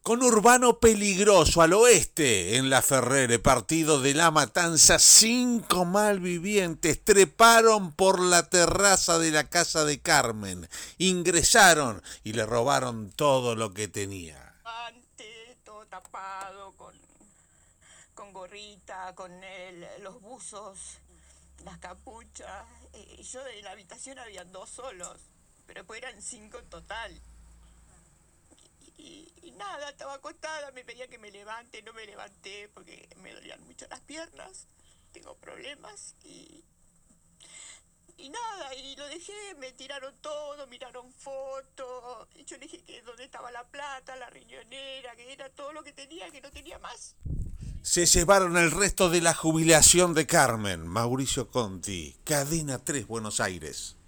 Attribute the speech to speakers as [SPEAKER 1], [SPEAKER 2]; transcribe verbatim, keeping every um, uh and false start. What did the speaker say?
[SPEAKER 1] Conurbano peligroso al oeste, en La Ferrere, partido de La Matanza, cinco malvivientes treparon por la terraza de la casa de Carmen, ingresaron y le robaron todo lo que tenía.
[SPEAKER 2] Ante, todo tapado, con, con gorrita, con el, los buzos, las capuchas. Eh, yo en la habitación había dos solos, pero después eran cinco en total. Y, y nada, estaba acostada, me pedía que me levante, no me levanté porque me dolían mucho las piernas, tengo problemas y, y nada, y lo dejé, me tiraron todo, miraron fotos, y yo le dije que dónde estaba la plata, la riñonera, que era todo lo que tenía, que no tenía más.
[SPEAKER 1] Se llevaron el resto de la jubilación de Carmen. Mauricio Conti, Cadena tres, Buenos Aires.